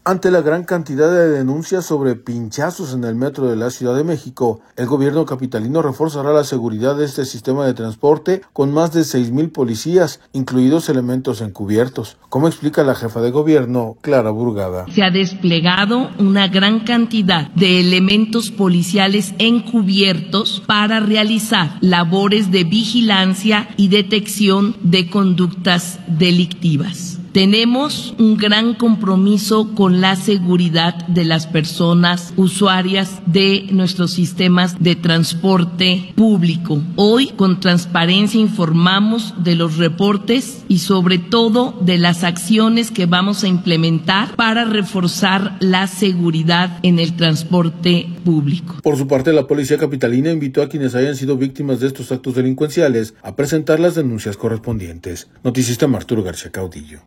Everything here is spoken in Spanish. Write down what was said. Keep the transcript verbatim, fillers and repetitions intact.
Ante la gran cantidad de denuncias sobre pinchazos en el metro de la Ciudad de México, el gobierno capitalino reforzará la seguridad de este sistema de transporte con más de seis mil policías, incluidos elementos encubiertos, como explica la jefa de gobierno, Clara Burgada. Se ha desplegado una gran cantidad de elementos policiales encubiertos para realizar labores de vigilancia y detección de conductas delictivas. Tenemos un gran compromiso con la seguridad de las personas usuarias de nuestros sistemas de transporte público. Hoy, con transparencia, informamos de los reportes y sobre todo de las acciones que vamos a implementar para reforzar la seguridad en el transporte público. Por su parte, la Policía Capitalina invitó a quienes hayan sido víctimas de estos actos delincuenciales a presentar las denuncias correspondientes. Noticista Arturo García Caudillo.